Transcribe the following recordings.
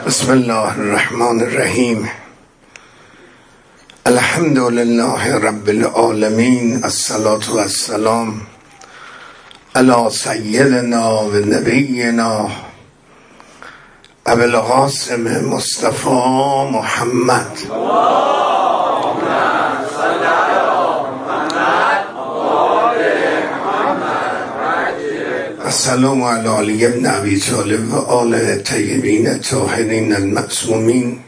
بسم الله الرحمن الرحیم. الحمد لله رب العالمین، الصلاة والسلام علی سیدنا و نبینا ابی القاسم مصطفی محمد. السلام علی علی ابن ابی طالب و آل طیبین الطاهرین المعصومین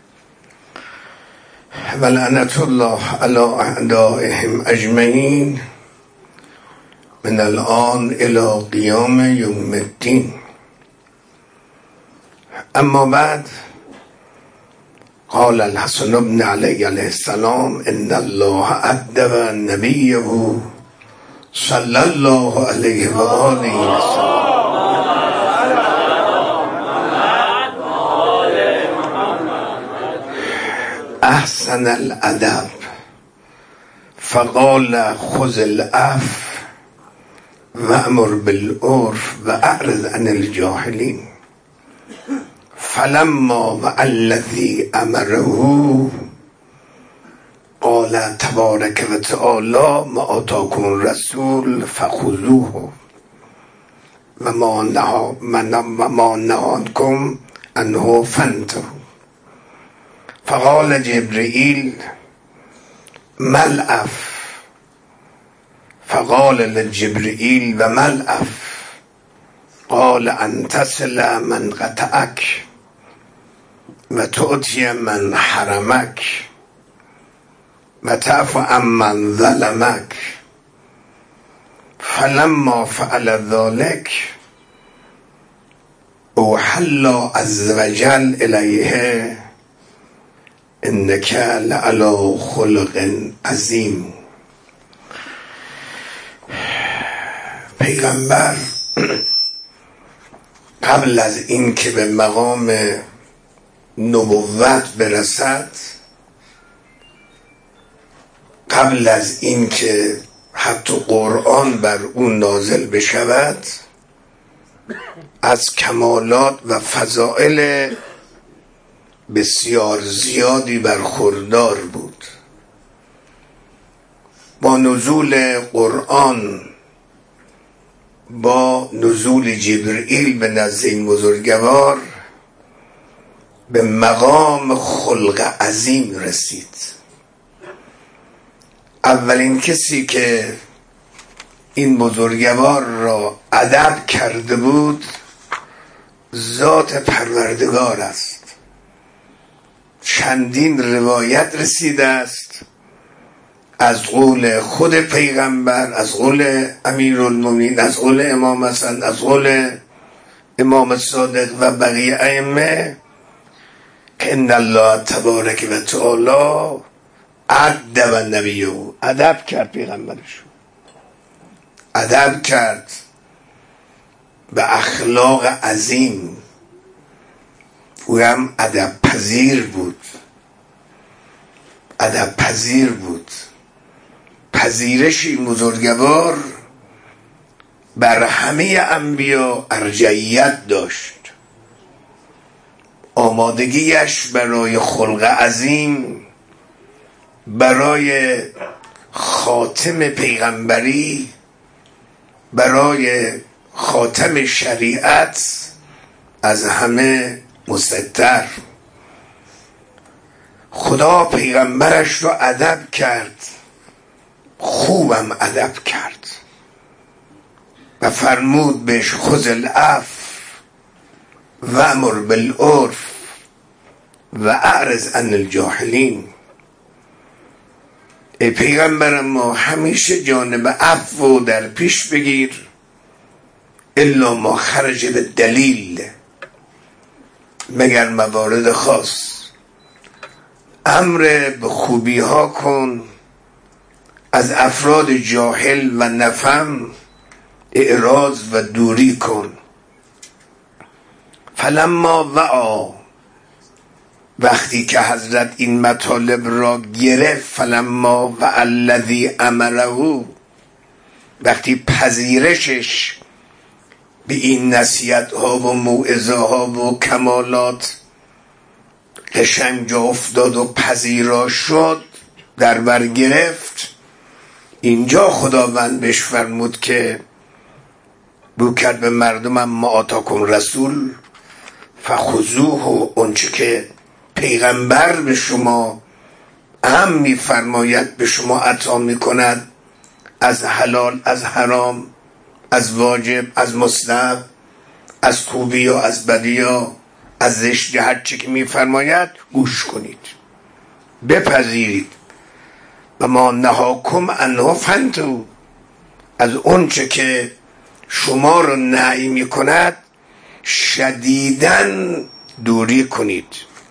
و لعنت الله علی اعدائهم اجمعین من الان الی قیام یوم الدین. اما بعد، قال الحسن بن علی علیه السلام ان الله ادب نبیه صلی الله علیه و آله و سلم. احسن الادب فقال خذ العفو وامر بالعرف و اعرض عن الجاهلین. فلما و الذی امره قال تبارک و تعالی ما آتاکم الرسول فخذوه و ما نهاکم عنه فانتهوا. فقال جبرئیل ما العفو؟ فقال لجبرئیل و ما العفو؟ قال ان تصل من قطعک و تعطی من حرمک و تعفو عمن ظلمک. فلما فعل ذلك اوحى الله عز وجل الیه انک لعلی خلق عظیم. پیغمبر قبل از این که به مقام نبوت برسد، قبل از این که حتی قرآن بر او نازل بشود، از کمالات و فضائل بسیار زیادی برخوردار بود. با نزول قرآن، با نزول جبرئیل به نزد این بزرگوار، به مقام خلق عظیم رسید. اولین کسی که این بزرگوار را ادب کرده بود ذات پروردگار است. چندین روایت رسیده است از قول خود پیغمبر، از قول امیرالمومنین، از قول امام حسن، از قول امام صادق و بقیه ائمه که ان الله تبارک و تعالی ادب نبیه، ادب کرد پیغمبرش، ادب کرد به اخلاق عظیم. او هم ادب پذیر بود، ادب پذیر بود. پذیرش این بزرگوار بر همه انبیا ارجحیت داشت. آمادگیش برای خلق عظیم، برای خاتم پیغمبری، برای خاتم شریعت از همه مستتر. خدا پیغمبرش رو ادب کرد، خوبم ادب کرد و فرمود بهش خذ العفو و امر بالعرف و اعرض عن الجاهلین. ای پیغمبر ما، همیشه جانب عفو در پیش بگیر الا ما خرج به دلیل، مگر موارد خاص. امر به خوبی ها کن، از افراد جاهل و نفهم اعراض و دوری کن. فلما وعا، وقتی که حضرت این مطالب را گرفت، فلما و الذی امره، وقتی پذیرشش به این نصیحت ها و موعظه ها و کمالات قشنگ جا افتاد و پذیرا شد، در بر گرفت. اینجا خداوند بهش فرمود که بو کرد به مردمم ما آتاکم رسول فخذوه، و اونچه که پیغمبر به شما هم میفرماید به شما عطا میکند، از حلال، از حرام، از واجب، از مستحب، از خوبی و از بدی و از زشت، هر چی که میفرماید گوش کنید، بپذیرید. و ما نهاکم عنه فانتهوا، از اونچه که شما رو نهی میکند شدیداً دوری کنید.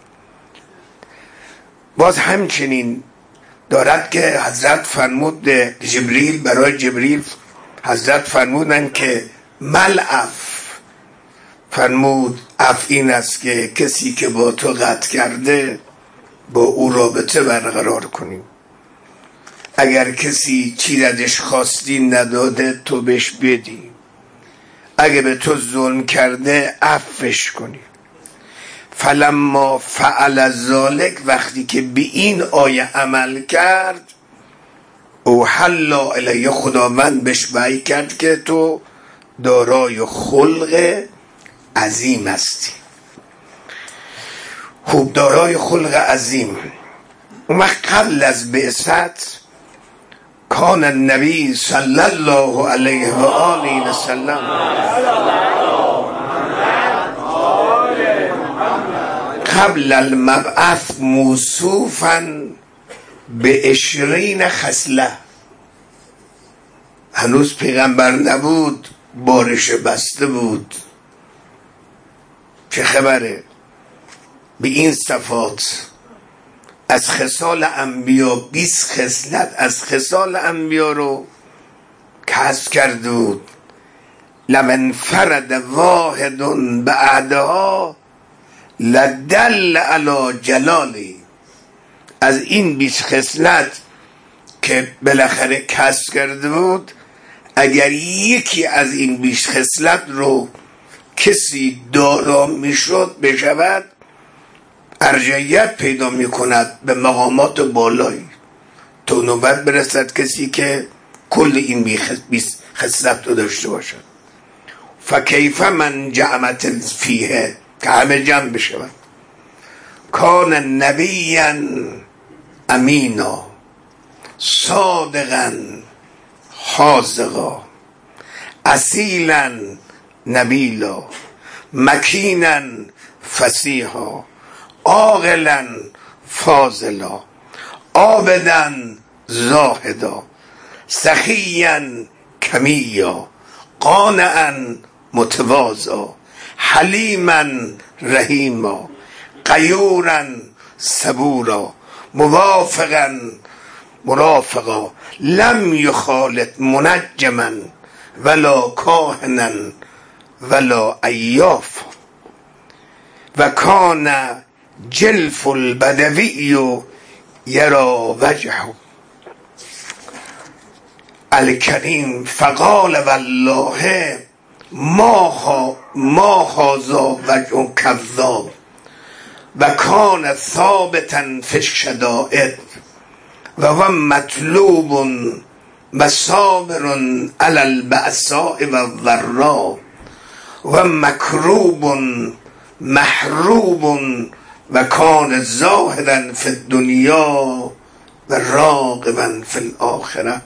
باز همچنین دارد که حضرت فرمود جبریل، برای جبریل حضرت فرمودن که ملعف، فرمود عفو این است که کسی که با تو قطع کرده با او رابطه برقرار کنیم. اگر کسی چیز ازش خواستی نداده تو بهش بدی، اگه به تو ظلم کرده عفوش کنی. فلما فعل ذلک، وقتی که به این آیه عمل کرد، اوحی الیه، خداوند بهش وحی کرد که تو دارای خلق عظیم هستی. خوب، دارای خلق عظیم. اون وقت قبل از بعثت کان النبی صلی الله علیه و آله و سلم قبل المبعث موصوفا به 20 خصله. هنوز پیغمبر نبود، بارش بسته بود. چه خبره؟ به این صفات از خصال انبیا 20 خصلت از خصال انبیا رو کسب کرده بود. لمن فرد واحد بعدها لدل علی جلالی. از این 20 خصلت که بالاخره کسب کرده بود، اگر یکی از این 20 خصلت رو کسی دارا میشد بشود، ارجحیت پیدا میکند به مقامات بالایی، تا نوبت برسد کسی که کل این 20 خصلت رو داشته باشد. فکیف من جمعت فیه، که همه جمع بشود. کان نبیا امینا صادقا حاذقا اصیلا نبیلا مکینا فصیحا عاقلا فاضلا عابدا زاهدا سخیا کمیا قانعا متواضعا حلیما رحیما غیورا صبورا موافقا مرافقا لم یخالط منجما ولا کاهنا ولا عیافا و کان جلف البدوی یرا وجهه الکریم فقال والله ما هذا وجه کذاب و کان ثابتا فی الشدائد و هو مطلوب و صابر علی البأساء و الضراء و مکروب محروب و کان زاهدا فی الدنیا و راغبا فی الاخره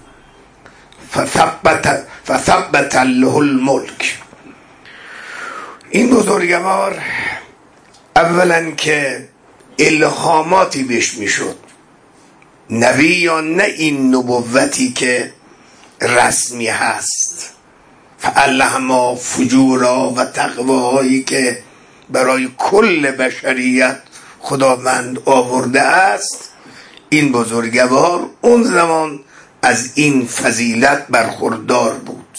فثبت له الملک. این بزرگوار اولا که الهاماتی بهش میشد، نبی یا نه این نبوتی که رسمی هست، فالهما فجورا و تقواهایی که برای کل بشریت خداوند آورده است. این بزرگوار اون زمان از این فضیلت برخوردار بود.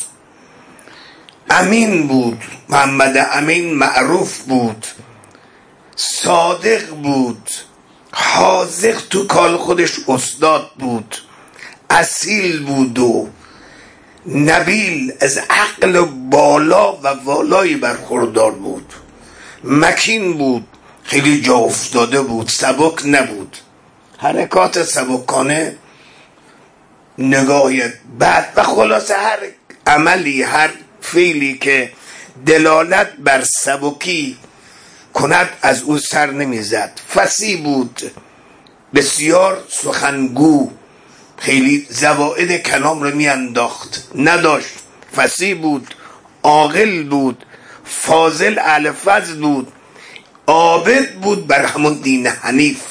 امین بود، محمد امین معروف بود، صادق بود، حاذق تو کال خودش استاد بود، اصیل بود و نبیل، از عقل بالا و والایی برخوردار بود، مکین بود، خیلی جا افتاده بود، سبک نبود، حرکات سبکانه، نگاه بعد و خلاصه هر عملی، هر فعلی که دلالت بر سبکی کند از او سر نمیزد. فصیح بود، بسیار سخنگو، خیلی زوائد کلام رو میانداخت، نداشت. فصیح بود، عاقل بود، فاضل اهل فضل بود، عابد بود بر همون دین حنیف،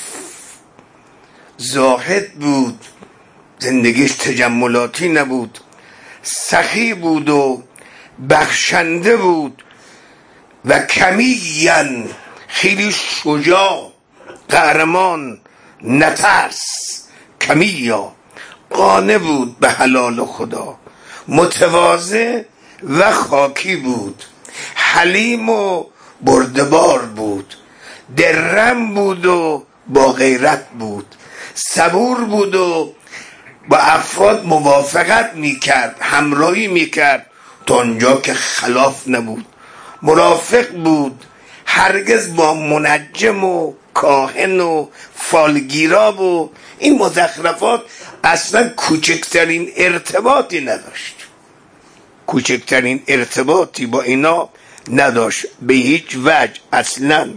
زاهد بود، زندگیش تجملاتی نبود، سخی بود و بخشنده بود و کمیین، خیلی شجاع، قهرمان، نترس، کمیا، قانع بود به حلال خدا، متواضع و خاکی بود، حلیم و بردبار بود، درم بود و با غیرت بود، صبور بود و با افراد موافقت میکرد، همراهی میکرد تا اونجا که خلاف نبود، مرافق بود، هرگز با منجم و کاهن و فالگیرا و این مزخرفات اصلا کوچکترین ارتباطی نداشت، کوچکترین ارتباطی با اینا نداشت به هیچ وجه اصلا.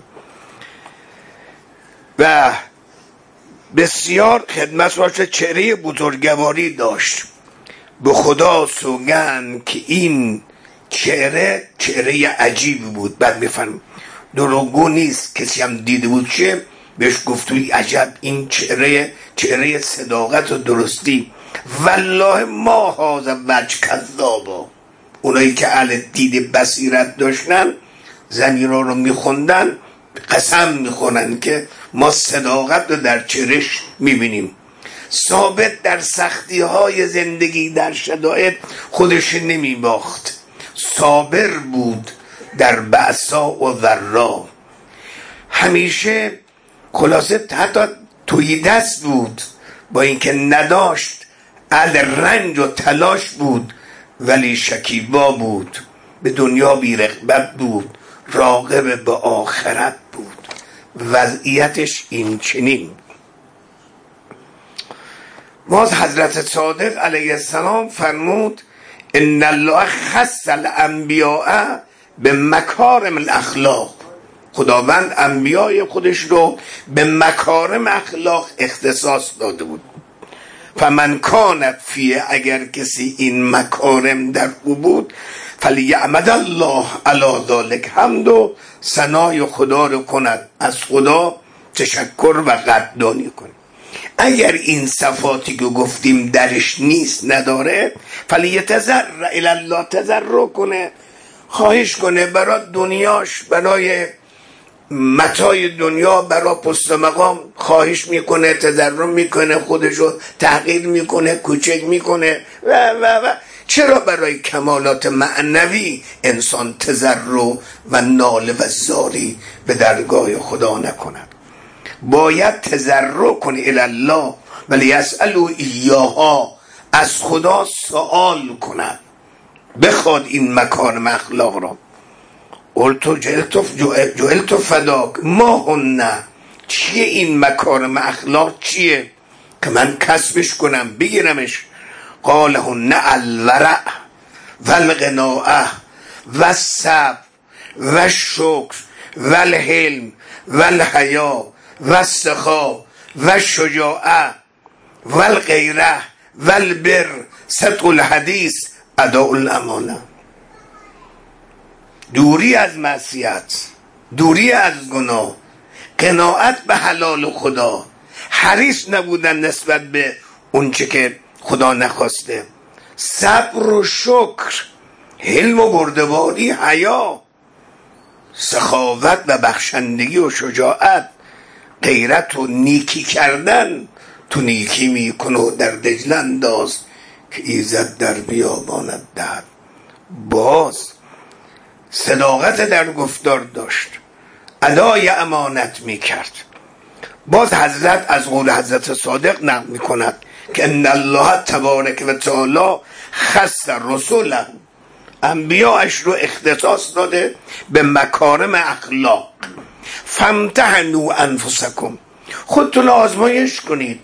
و بسیار خدمت راست، چهره بزرگواری داشت. به خدا سوگند که این چهره عجیبی بود. بعد میفهم دروغگو نیست، کسی هم دیده بود چه بهش گفتوی عجب این چهره صداقت و درستی. والله ما هذا وجه کذابا. اونایی که اهل دید بصیرت داشتن زمیرا رو میخوندن، قسم میخونن که ما صداقت رو در چهرش میبینیم. ثابت در سختی های زندگی، در شدائد خودش نمیباخت، صابر بود در بأسا و ضرا، همیشه خلاصه حتی توی دست بود، با اینکه نداشت، اهل رنج و تلاش بود، ولی شکیبا بود، به دنیا بی رغبت بود، راغب به آخرت بود. وضعیتش این چنین. باز حضرت صادق علیه السلام فرمود ان الله خص الانبیاء به مکارم الاخلاق. خداوند انبیای خودش رو به مکارم اخلاق اختصاص داده بود. فمن کانت فیه، اگر کسی این مکارم در او بود، فلیعمد الله علی ذلک، حمد و ثنای خدا رو کند، از خدا تشکر و قدردانی کند. اگر این صفاتی که گفتیم درش نیست، نداره، فلیتضرع الی الله، تضرع کنه، خواهش کنه برای دنیاش، برای متاع دنیا، برای پست مقام خواهش میکنه، تضرع میکنه، خودشو تحقیر میکنه، کوچک میکنه و چرا برای کمالات معنوی انسان تضرع و ناله و زاری به درگاه خدا نکند؟ باید تضرع کنه الی الله ولیسألوا ایاها، از خدا سوال کند، بخواد این مکارم اخلاق را. قلت جعلت فداک ما هن، چیه این مکارم اخلاق؟ چیه که من کسبش کنم بگیرمش؟ قال هن الورع والقناعه والصبر والشکر والحلم والحیا والسخا والشجاعه والغیره والبر صدق الحدیث اداء الامانه. دوری از معصیت، دوری از گناه، قناعت به حلال خدا، حریص نبودن نسبت به اونچه که خدا نخواسته، صبر و شکر، حلم و بردباری، حیا، سخاوت و بخشندگی و شجاعت، غیرت و نیکی کردن. تو نیکی میکنه و در دجله انداز که ایزد در بیابانت دهد. باز صداقت در گفتار داشت، ادای امانت میکرد. باز حضرت از قول حضرت صادق نقل میکند که ان الله تبارک و تعالی خص رسوله، انبیاءش رو اختصاص داده به مکارم اخلاق. فامتحنوا انفسکم، خودتون آزمایش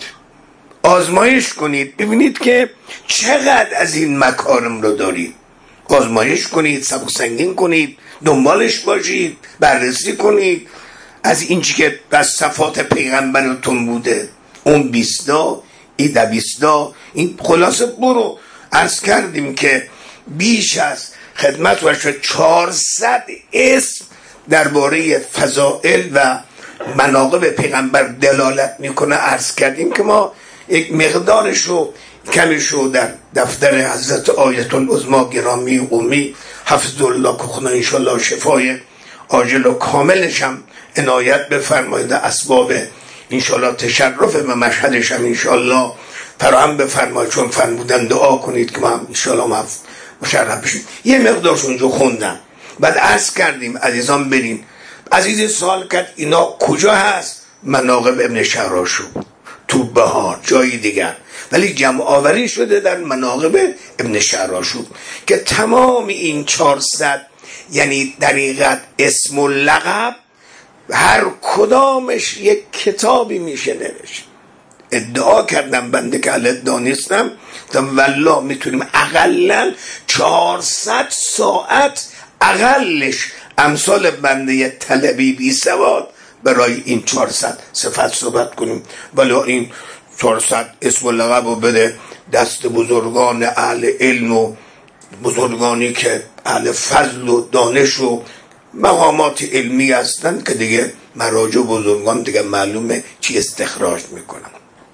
کنید ببینید که چقدر از این مکارم رو دارید. آزمایش کنید، سبک سنگین کنید، دنبالش باشید، بررسی کنید از این چی که از صفات پیغمبرتون بوده، اون 20 این 20 این خلاصه برو. عرض کردیم که بیش از خدمت و 400 اسم درباره فضائل و مناقب پیغمبر دلالت میکنه. عرض کردیم که ما یک مقدارش رو کمش رو در دفتر حضرت آیت العظما گرامی قومی حفظ الله که خدا انشالله شفای عاجل و کاملش هم عنایت بفرمایید، اسباب انشالله تشرف و مشهدش هم انشالله فراهم بفرمایید، چون فرمودن دعا کنید که ما هم انشالله مشرف بشید. یه مقدارش اونجا خوندم. بعد عرض کردیم عزیزان برین. عزیز سوال کرد اینا کجا هست؟ مناقب ابن شهراشو تو بهار، جایی دیگر، ولی جمع آوری شده در مناقب ابن شهراشو که تمام این 400 یعنی دقیقت اسم و لقب هر کدامش یک کتابی میشه نوشت. ادعا کردم بنده که ادعا نیستم، والله میتونیم اقلا 400 ساعت اقلش امثال بنده طلبی بی سواد برای این 400 صفت صحبت کنیم. ولی این 400 اسم و لقب رو بده دست بزرگان اهل علم و بزرگانی که اهل فضل و دانش و مقامات علمی هستند که دیگه مراجع بزرگان دیگه معلومه چی استخراج میکنن.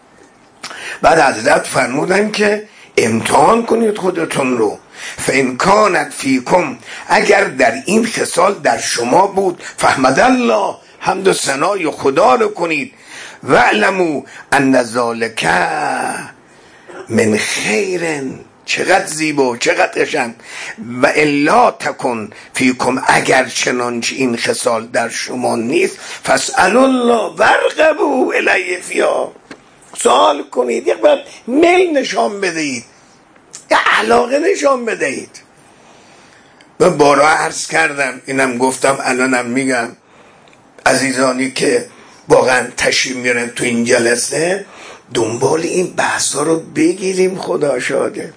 بعد حضرت فرمودن که امتحان کنید خودتون رو. فإن کانت فیکم، اگر در این خصال در شما بود، فحمد الله، حمد و ثنای خدا رو کنید. واعلموا ان ذلک من خیر، چقدر زیبا، چقدر قشنگ. و الا تکن فیکم، اگر چنانچه این خصال در شما نیست، فاسألوا الله وارغبوا الیه فیها، سوال کنید، یک بار میل نشان بدهید، یا علاقه نشان بدهید. و بارها عرض کردم، اینم گفتم الانم میگم، عزیزانی که واقعا تشریف میارن تو این جلسه دنبال این بحثا رو بگیریم. خدا شاده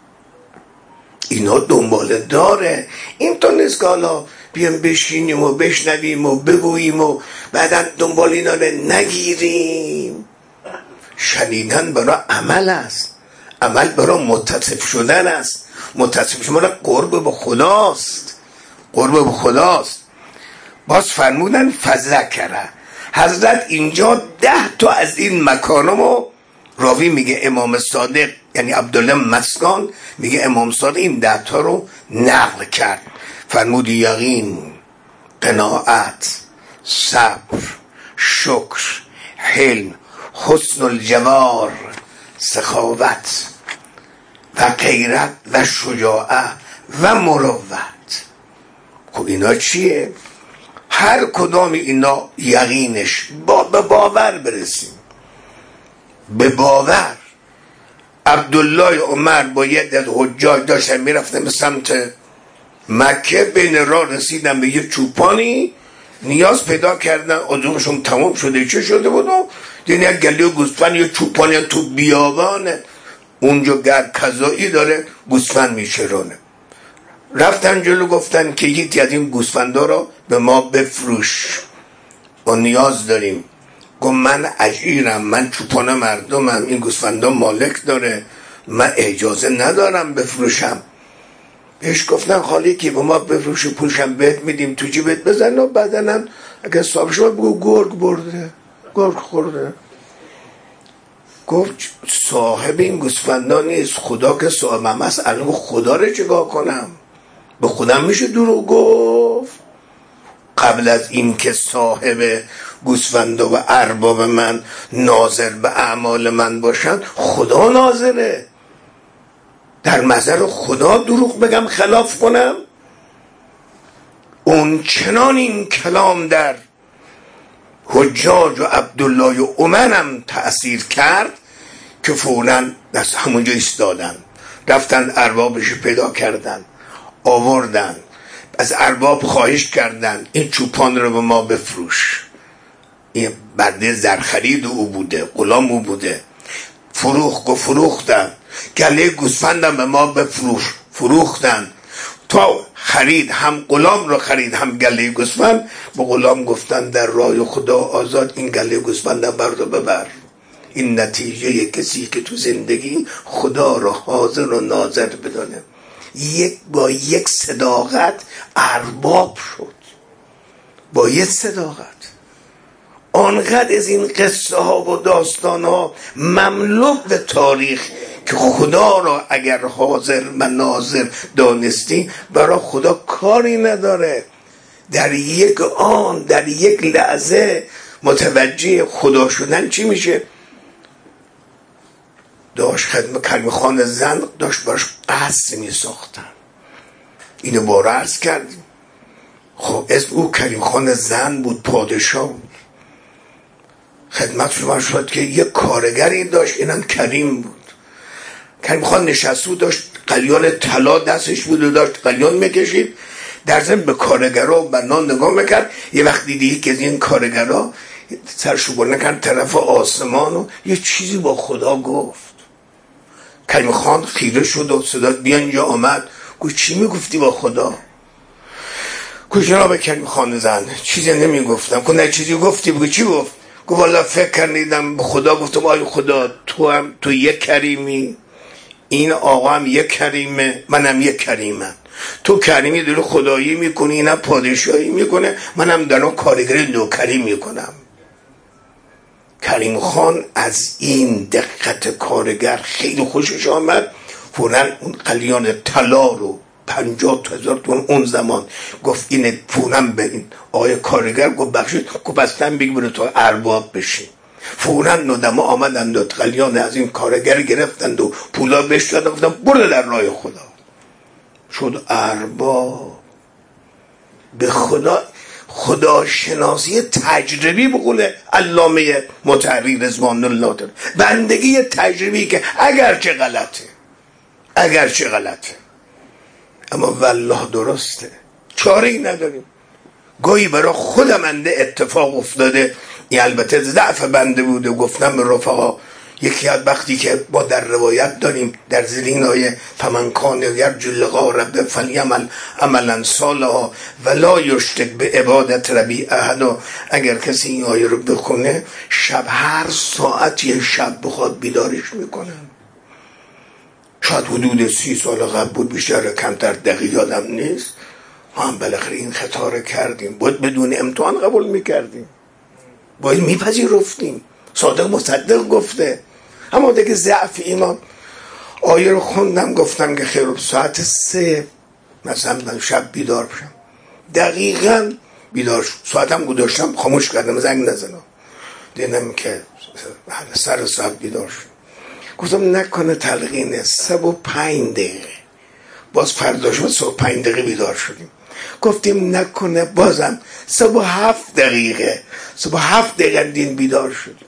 اینا دنبال داره. این تو نیست که حالا بیام بشینیم و بشنویم و بگوییم و بعدا دنبال اینا رو نگیریم. شنیدن برای عمل است، عمل برای متصف شدن است. متصف شدن قرب به خداست، قرب به خداست. باز فرمودن فذکره. حضرت اینجا 10 تا از این مکارم رو راوی میگه امام صادق یعنی عبدالله مسکان میگه امام صادق این 10 تا رو نقل کرد. فرمود یقین، قناعت، صبر، شکر، حلم، حسن الجوار، سخاوت و غیرت و شجاعت و مروت. خب اینا چیه؟ هر کدام اینا یقینش به باور برسیم، به باور. عبدالله عمر با یه دل حجاج داشتن میرفتن به سمت مکه، بین راه رسیدن به یه چوپانی، نیاز پیدا کردن، آدمشون تمام شده، چه شده بود؟ دیدن یک گلی و گوسفند، یه چوپانی تو بیابان اونجا گرد کذایی داره، گوسفند میچرانه. رفتن جلو گفتن که یکی از این گوسفندا رو به ما بفروش، ما نیاز داریم. گفت من اجیرم، من چوپان مردمم، این گوسفندا مالک داره، من اجازه ندارم بفروشم. بهش گفتن خالی که به ما بفروش، پولشم بهت میدیم، تو جیبت بزن و بعدن اگه صاحب شما بگو گرگ برده، گرگ خورده. گفت صاحب این گوسفندا نیست، خدا که صاحبم هست. الان خدا رو چیکار کنم؟ به خودم میشه دروغ گفت؟ قبل از این که صاحب گوسفندا و ارباب من ناظر به اعمال من باشن، خدا ناظره. در نظر خدا دروغ بگم، خلاف کنم؟ اون چنان این کلام در حجاج و عبدالله و عمرم تأثیر کرد که فوراً دست همونجا ایستادن، رفتن اربابش پیدا کردن، آوردن، از ارباب خواهش کردن این چوپان رو به ما بفروش. این برده زرخرید او بوده، غلام او بوده. فروختن، گله گوسفندم به ما بفروش. فروختن تا خرید، هم غلام رو خرید هم گله گوسفند. به غلام گفتن در راه خدا آزاد، این گله گوسفندم برد و ببر. این نتیجه کسی که تو زندگی خدا رو حاضر و ناظر بدانه. با یک صداقت ارباب شد، با یک صداقت. آنقدر از این قصه ها و داستان ها مملو به تاریخ که خدا را اگر حاضر و ناظر دانستی، برای خدا کاری نداره. در یک آن، در یک لحظه متوجه خدا شدن چی میشه؟ داشت خدمت کریم خان زن داشت براش قصر می ساختن. اینو باره عرض کردیم. خب اسم او کریم خان زن بود، پادشاه بود. خدمت شما شد که یک کارگری داشت، اینم کریم بود. کریم خان نشستو داشت قلیان طلا دستش بود و داشت قلیان میکشید. در ضمن به کارگرها و بنان نگاه میکرد. یه وقت دیدی که از این کارگرها سرشو بلند کرد طرف آسمان و یه چیزی با خدا گفت. کریم خان خیره شد و صدا بیا اینجا آمد. گفت چی میگفتی با خدا؟ گفت جناب کریم خان زن چیزی نمیگفتم. گفت نه چیزی گفتی؟ بگو چی گفت؟ گفت والا فکر کردم به خدا گفتم آی خدا تو یک کریمی، این آقا هم یک کریمه، منم یک کریمم. تو کریمی دلو خدایی میکنی، اینم پادشاهی میکنه، منم دارم کارگری نوکری میکنم. کریم خان از این دقت کارگر خیلی خوشش آمد. فوراً اون قلیان طلا رو 50,000 تومان اون زمان گفت اینه فوراً به این آقای کارگر گفت بخشید. گفت بستن بگیره تا ارباب بشی. فوراً ندما آمدند و قلیان از این کارگر گرفتند و پولا بهش دادن، گفتن برو در راه خدا. شد ارباب. به خداشناسی تجربی به قول علامه مطهری رضوان الله داره. بندگی تجربی که اگرچه غلطه اما والله درسته، چاره ای نداریم. گاهی برای خودم انده اتفاق افتاده، این البته ضعف بنده بوده. گفتم به رفقا یکی از وقتی که با در روایت داریم در زیرین آیه فمن کان یرجو لقاء ربه فلیعمل عملا صالحا ولا یشرک بعبادت ربه احدا. اگر کسی این آیه رو بخونه شب هر ساعت یه شب بخواد بیدارش میکنن. شاید حدود 30 سال قبل بود، بیشتر کمتر دقیق یادم نیست. ما هم بالاخره این خطا رو کردیم. باید بدون امتحان قبول میکردیم، باید میپذیرفتیم. صادق مصدق گفته. اما دیگه ضعف ایمان. آیه رو خوندم گفتم که خیر ساعت 3 مثلا شب بیدار بشم. دقیقاً بیدار شد. ساعتم گذاشتم خاموش کردم زنگ نزنم. دیدم که سر ساعت بیدار شد. گفتم نکنه تلقینه. 5 دقیقه باز فردا شد 5 دقیقه بیدار شدیم. گفتیم نکنه بازم 7 دقیقه 7 دقیقه دین بیدار شدیم.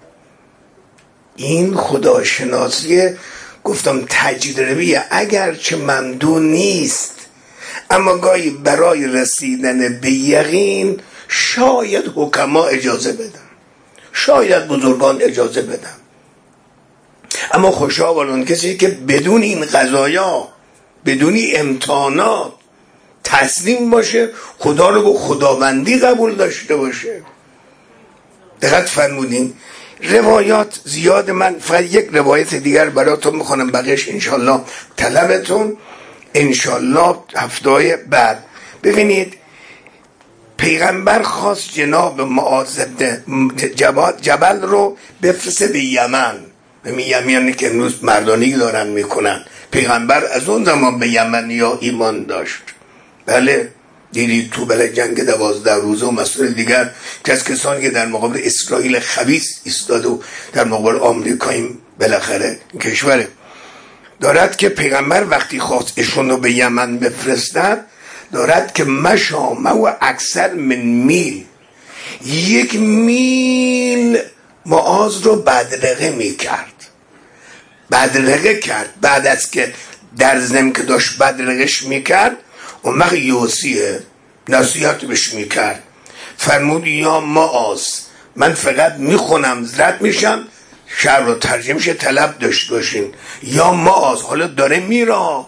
این خداشناسی گفتم تجربیه، اگرچه ممدون نیست اما گاهی برای رسیدن به یقین شاید حکما اجازه بدن، شاید بزرگان اجازه بدن. اما خوشا اون کسی که بدون این قضایا، بدون امتحانات تسلیم باشه، خدا رو به خداوندی قبول داشته باشه. دقت فرمودین. روایات زیاد، من فقط یک روایت دیگر براتون میخونم، بقیش انشالله طلبتون انشالله هفته بعد. ببینید پیغمبر خواست جناب معاذ جبل رو بفرسته به یمن. به یمنی که امروز مردانی دارن میکنن. پیغمبر از اون زمان به یمنیا ایمان داشت. بله دیدید تو بله جنگ 12 روزه و مسئله دیگر که از کسانی که در مقابل اسرائیل خبیث ایستاد و در مقابل آمریکایی بالاخره کشوره دارد که پیغمبر وقتی خواست ایشون رو به یمن بفرستد دارد که مشامه و اکثر من میل، 1 میل معاذ رو بدرقه میکرد. بدرقه کرد. بعد از که در ضمن که داشت بدرقش میکرد اون وقت یوسیه نصیحت بهش میکرد. فرمود یا معاذ من فقط میخونم زرد میشم، شعر رو ترجمه شه طلب داشته باشین. یا ماز حالا داره میرا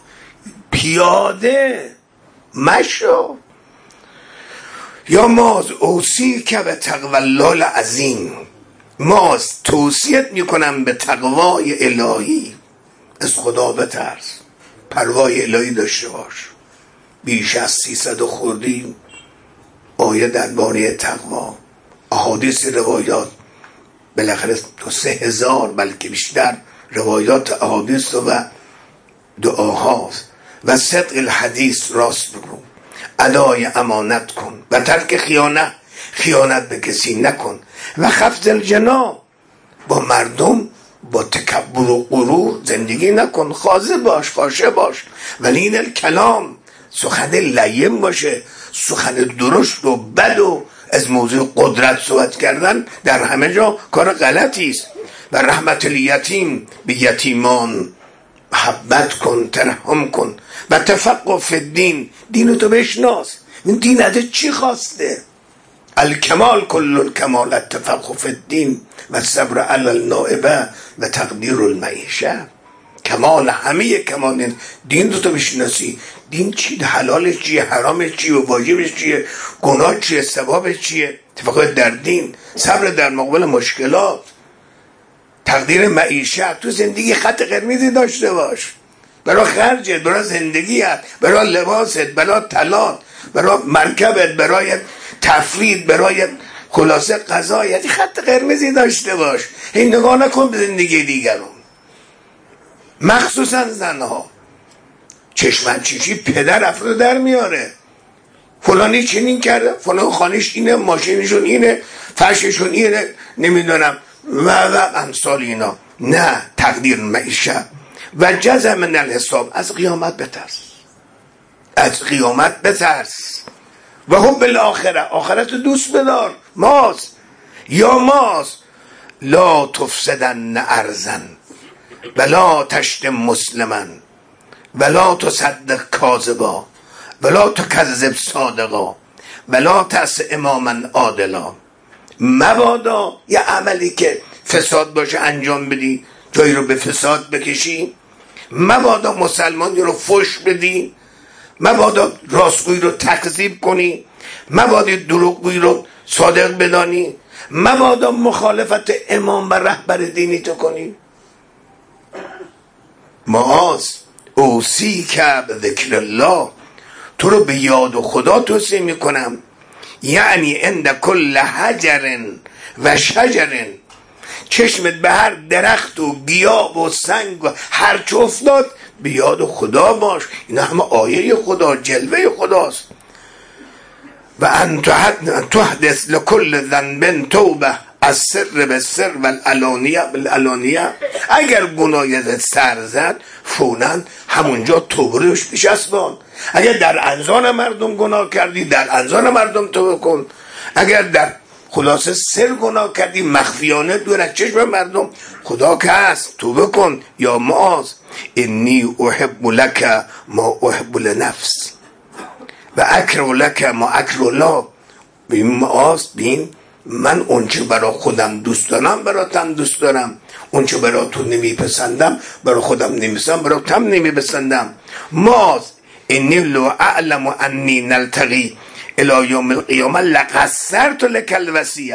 پیاده مشو. یا ماز اوصی که به تقوی الله العظیم، ماز توصیت میکنم به تقوای الهی، از خدا بترس، پروای الهی داشته باش. بیش از 300 خوردیم آیه درباره تقوا، احادیث روایات، بالاخره 3000 بلکه بیشتر روایات احادیث و دعاهاست. و صدق الحدیث، راست بگو، ادای امانت کن و ترک خیانت به کسی نکن. و خفض الجناح، با مردم با تکبر و غرور زندگی نکن، خاضع باش، خاشه باش. ولی این کلام، سخن لیم باشه، سخن درشت و بد و از موضوع قدرت صحبت کردن در همه جا کار غلطی است. و رحمت الیتیم، به یتیمان محبت کن، ترحم کن. و تفقه فی الدین، دین تو بشناس، این دین ازت چی خواسته؟ الکمال کل الکمال التفقه فی الدین و صبر علی النائبه و تقدیر المعیشه. کمال، همه کمال دین تو بشناسی. دین چی؟ حلالش چیه، حرامش چیه، واجبش چیه، گناه چیه، ثوابش چیه. تفقه در دین، صبر در مقابل مشکلات، تقدیر معیشت. تو زندگی خط قرمزی داشته باش، برای خرجت، برای زندگیت، برای لباست، برای طلات، برای مرکبت، برای تفرید، برای خلاصه قضایت. خط قرمزی داشته باش. این نگاه نکن به زندگی دیگرون، مخصوصا زنها. چشمنچیشی پدر افراد در میاره، فلانی چنین کرده، فلان خانش اینه، ماشینشون اینه، فرششون اینه، نمیدونم و امثال اینا. نه، تقدیر معیشه. و جزع من الحساب، از قیامت بترس، از قیامت بترس. و حب الاخره، آخرت دوست بدار. ماز، یا ماز لا تفسدن ارزن ولا تشتم مسلما ولا تصدق کاذبا ولا تکذب صادقا ولا تعص اماما عادلا. مبادا یه عملی که فساد باشه انجام بدی، جایی رو به فساد بکشی. مبادا مسلمانی رو فحش بدی. مبادا راستگویی رو تکذیب کنی. مبادا دروغگویی رو صادق بدانی. مبادا مخالفت امام و رهبر دینی تو کنی. معاذ اوصی که به ذکر الله، تو رو به یاد خدا توصیه میکنم. یعنی عند کل حجر و شجر، چشمت به هر درخت و گیاه و سنگ و هر چه افتاد به یاد خدا باش. اینا همه آیه خدا، جلوه خداست. و ان تحدث لكل ذنب توبه، از سر به سر و العلانیه بالعلانیه. اگر گناهی ازت سر زد، فوراً همونجا توبه روش بچسبان. اگر در انظار مردم گناه کردی، در انظار مردم توبه کن. اگر در خلاصه سر گناه کردی، مخفیانه دور از چشم مردم، خدا که هست، توبه کن. یا معاذ انی احب لک ما احب لنفس و اکره لک ما اکره الله. ببین معاذ، ببین من اونچه برای خودم دوست دارم براتم دوست دارم، اونچه برای تو نمیپسندم برای خودم نمیپسندم، برای تم نمیپسندم. معاذ انی لو اعلم انی نلتقی الی یوم القیامه لقصرت لک الوصیه.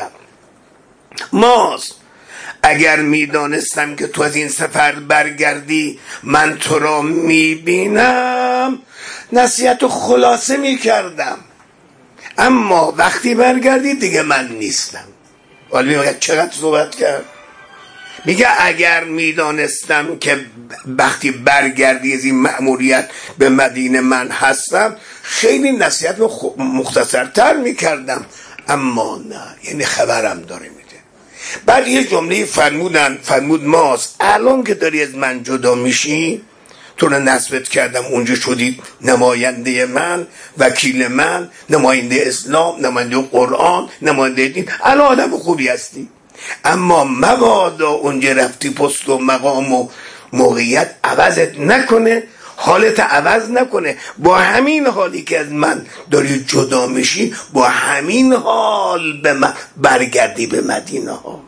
معاذ اگر میدانستم که تو از این سفر برگردی من تو را میبینم، نصیحت و خلاصه میکردم. اما وقتی برگردی دیگه من نیستم. ولی میگه چقدر صحبت کرد. میگه اگر میدانستم که وقتی برگردی از این مأموریت به مدینه من هستم، خیلی نصیحت رو مختصرتر میکردم. اما نه، یعنی خبرم داره میده. بعد یه جمله فرمود ماست، الان که داری از من جدا میشی، تو رو نسبت کردم اونجا شدی نماینده من، وکیل من، نماینده اسلام، نماینده قرآن، نماینده دین، الان آدم خوبی هستی. اما مبادا اونجا رفتی پست و مقام و موقعیت عوضت نکنه، حالت عوض نکنه. با همین حالی که از من داری جدا میشی، با همین حال به برگردی به مدینه ها.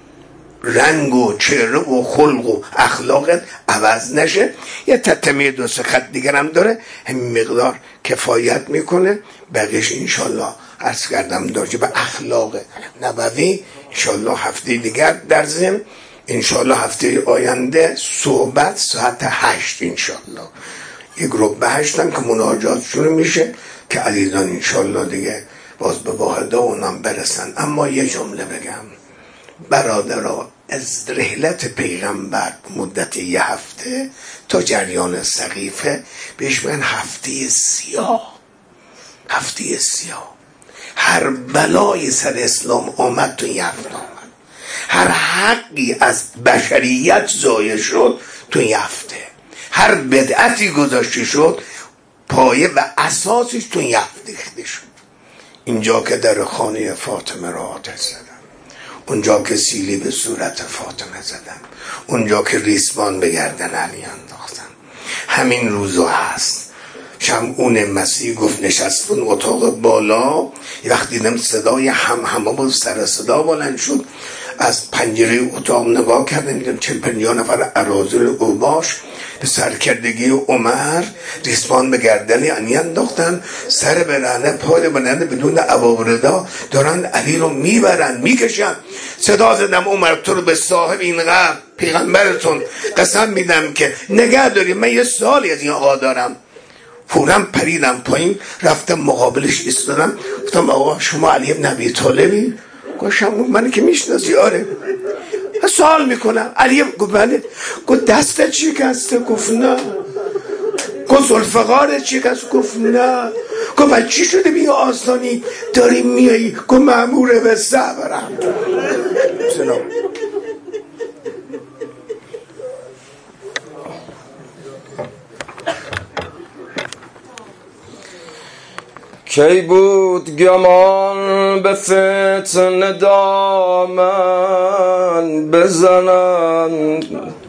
رنگ و چهره و خلق و اخلاقت عوض نشه. یه تتمه 2-3 خط دیگر هم داره، همین مقدار کفایت میکنه. بقیش انشالله عرض کردم راجع به اخلاق نبوی انشالله هفته دیگر در ضمن، انشالله هفته آینده صحبت ساعت 8 انشالله 7:45 که مناجات شروع میشه که عزیزان انشالله دیگه باز به واحده اونم برسن. اما یه جمله بگم، برادرها، از رحلت پیغمبر مدت یه هفته تا جریان سقیفه بهش من هفته سیاه. هفته سیاه. هر بلای سر اسلام آمد تو این هفته آمد. هر حقی از بشریت ضایع شد تو این هفته. هر بدعتی گذاشته شد پایه و اساسش تو این هفته ریخته شد. اینجا که در خانه فاطمه را آتش زدم، اونجا که سیلی به صورت فاطمه زدم، اونجا که ریسمان به گردن علی انداختم، همین روزو هست. شمعون مسیح گفت نشستون اتاق بالا، یه وقت دیدم صدای همه بود، سر صدا بلند شد، از پنجره اتاق نگاه کردم دیدم 40-50 نفر اراذل اوباش به سرکردگی عمر ریسمان به گردن علی انداختن، سر برهنه پای برهنه بدون عبابردا دارن علی رو میبرن میکشن. صدا زدم عمر تو رو به صاحب این قبر پیغمبرتون قسم میدم که نگه داری، من یه سالی از این آقا دارم. فوراً پریدم پایین رفتم مقابلش ایستادم، گفتم آقا شما علی بن ابی طالبی؟ گفتم من که میشناسی؟ آره. سوال میکنم علی؟ گفت بله. گفت دستت شکسته؟ گفت نه. گفت ذوالفقارت شکسته؟ گفت نه. گفت چی شده بی آسانی داری میایی؟ گفت مأمور به صبرم. سلام. کی بود گمان به فتنه دامن بزنند،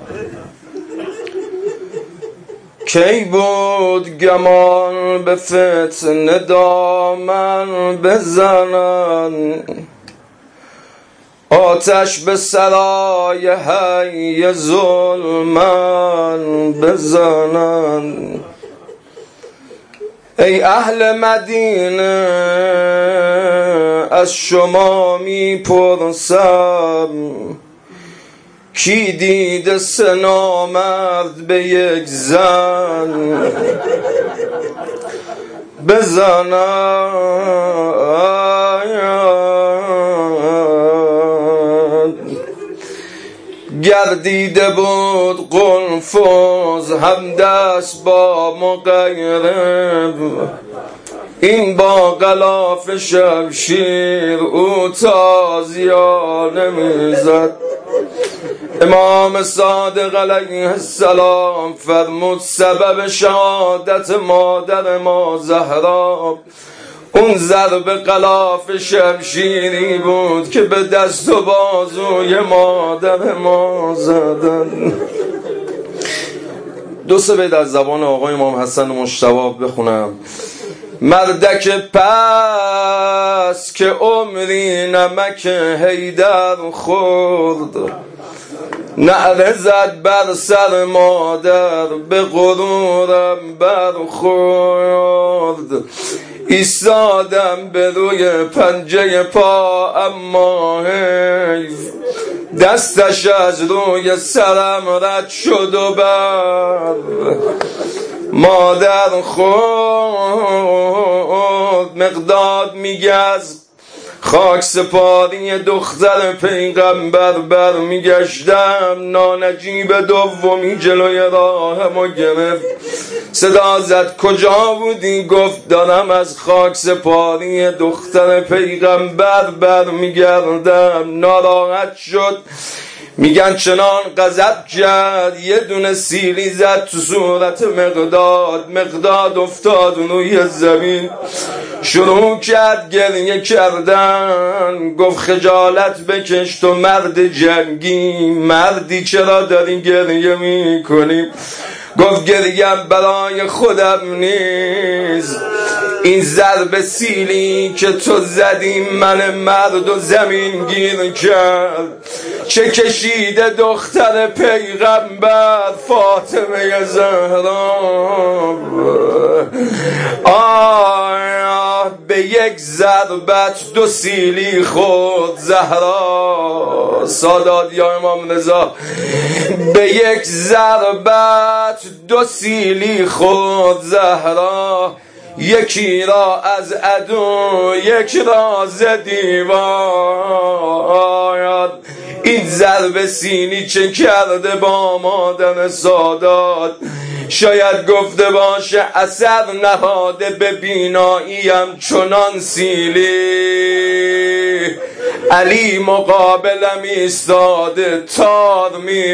کی بود گمان به فتنه دامن بزنند، آتش به سرای حی ظلمن بزنند. ای اهل مدینه از شما میپرسم، کی دیده سه نامرد به یک زن بزنند؟ گردیده بود قنفذ همدست با مغیرب، این با غلاف شمشیر او تازیانه میزد. امام صادق علیه السلام فرمود سبب شهادت مادر ما زهرا اون ضرب غلاف شمشیری بود که به دست و بازوی مادر ما زدن. 2-3 بیت از زبان آقای امام حسن مجتبی بخونم. مردک پس که عمری نمک حیدر خورد، نعره زد بر سر مادر به غرورم برخورد. ایستادم به روی پنجه پا اما حیف، دستش از روی سرم رد شد و بر مادر خورد. مقداد میگه از خاک سپاری دختر پیغمبر بر میگشتم، نانجیب دومی جلوی راهمو گرفت، صدا زد کجا بودی؟ گفت دارم از خاک سپاری دختر پیغمبر بر میگردم. ناراحت شد، میگن چنان غضب کرد یه دونه سیلی زد تو صورت مقداد. مقداد افتاد روی زمین شروع کرد گریه کردن. گفت خجالت بکش تو مرد جنگی، مردی چرا داری گریه میکنی؟ گفت گریم برای خودم نیست، این ضرب سیلی که تو زدی من مرد و زمین گیر کرد. چه کشیده دختر پیغمبر فاطمه زهرا، آیا به یک ضربت دو سیلی خود زهرا. سادات یا امام رضا، به یک ضربت دو سیلی خود زهرا، یکی را از عدو یک را ز دیوار. این ضرب سینی چه کرده با مادر سادات؟ شاید گفته باشه اثر نهاده به بیناییم چنان سیلی، علی مقابلم ایستاده تار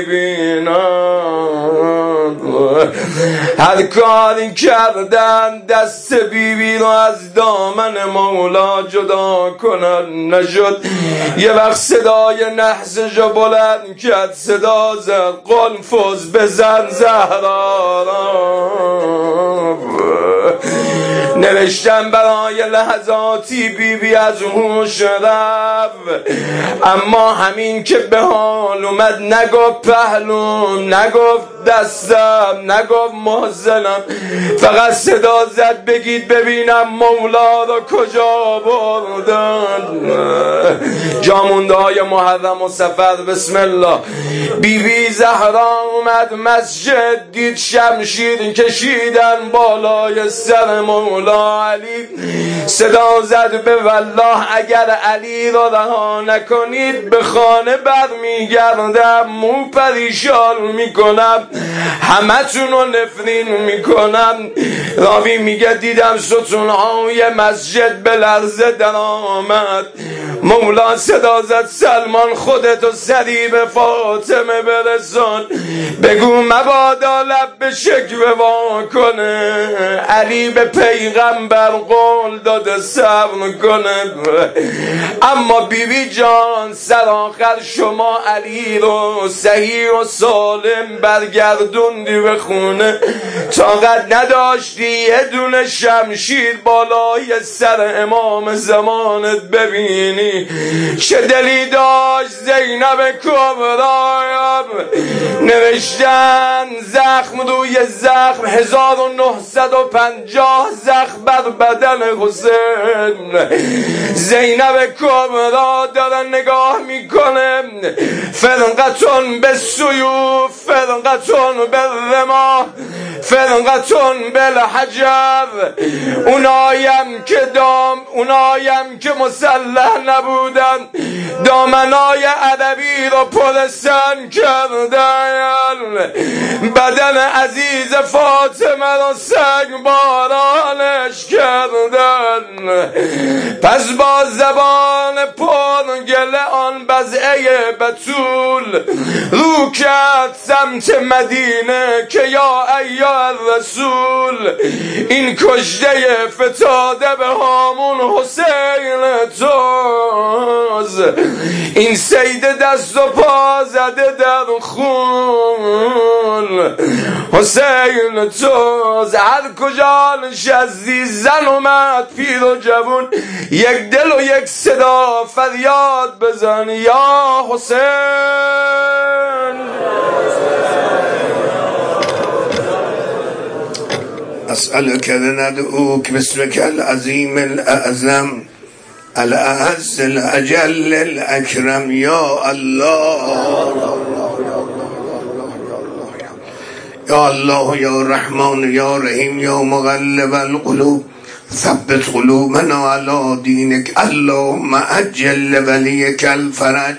میبینم. هر کاری کردن دست بیبی رو از دامن مولا جدا کنن نشد. یه وقت صدای نحسشو بلند کرد، صدا زد قنفذ بزن زهرا. نوشتم برای لحظاتی بیبی از هوش رفت، اما همین که به حال اومد نگفت پهلوم، نگفت دستم، نگفت محزنم، فقط صدا زد بگید ببینم مولا رو کجا بردن. جامونده های محرم و سفر بسم الله. بیبی زهرا اومد مسجد، دید شمشیر کشیدن بالای سر مولا علی. صدا زد به والله اگر علی را رها نکنید به خانه برمیگردم، مو پریشان میکنم، همتون رو نفرین میکنم. راوی میگه دیدم ستونهای مسجد به لرزه در آمد. مولا صدا زد سلمان خودتو سریع به فاطمه برسان، بگو مبادا لب به شکوه وا کنه، علی به پیغمبر قول داده صبر کنه. اما بیبی جان سرآخر شما علی رو صحیح و سالم برگردوندی به خونه، طاقت نداشتی یه دونه شمشیر بالای سر امام زمانت ببینی. چه دلی داشت زینب کبرا، نوشتن زخم روی زخم 1950 زخم بر بدن حسین. زینب کبرا داره نگاه میکنه، فرقتون به سیوف، فرقتون به رماه، فرقتون به حجر. اونایم که مسلح نبودن دامنای عربی رو پرسن کردن، بدن عزیز فاطمه رو سنگ بارانش کردن. پس با زبان پر گله آن بزعه بتول رو کرد سمت مدینه که یا ایها الرسول، این کشته فتاده به هامون حسین توز، این سید دست و پا زده در خون حسین توز. هر کجا نشستی زن اومد پیر و جوون، یک دل و یک صدا فریاد بزن یا حسین. اسألك ندعوك باسمك العظيم الأعظم الأعز الأجل الأكرم يا الله يا الله يا رحمن يا رحيم يا مغلب القلوب ثبت قلوبنا على دينك. اللهم أجل لوليك الفرج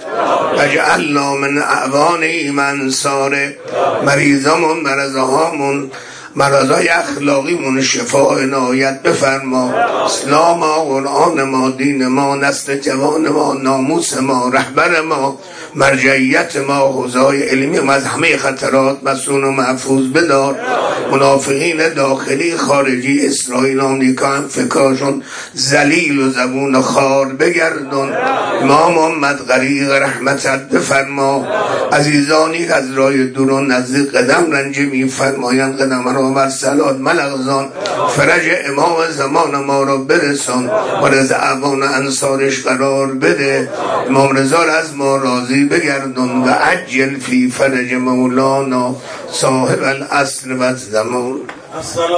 واجعلنا من اعوانه و انصاره. مریضامون مرضهامون مرضای اخلاقیمون شفا عنایت بفرما. اسلام ما، قرآن ما، دین ما، نسل جوان ما، ناموس ما، رهبر ما، مرجعیت ما، حوزه‌های علمی ما از همه خطرات مسون و محفوظ بدار. منافقین داخلی خارجی اسرائیل آمریکا فکرشون ذلیل و زبون خار بگردون. امام محمد غریق رحمتت بفرما. عزیزانی از راه دور و نزدیک قدم رنج می فرمایند قدم را بر صلات ملغزان. فرج امام زمان ما را برسان و رضا اعوان انصارش قرار بده. امام رضا را از ما راضی بگردون و عجل فی فرج مولانا صاحب العصر و الزمان.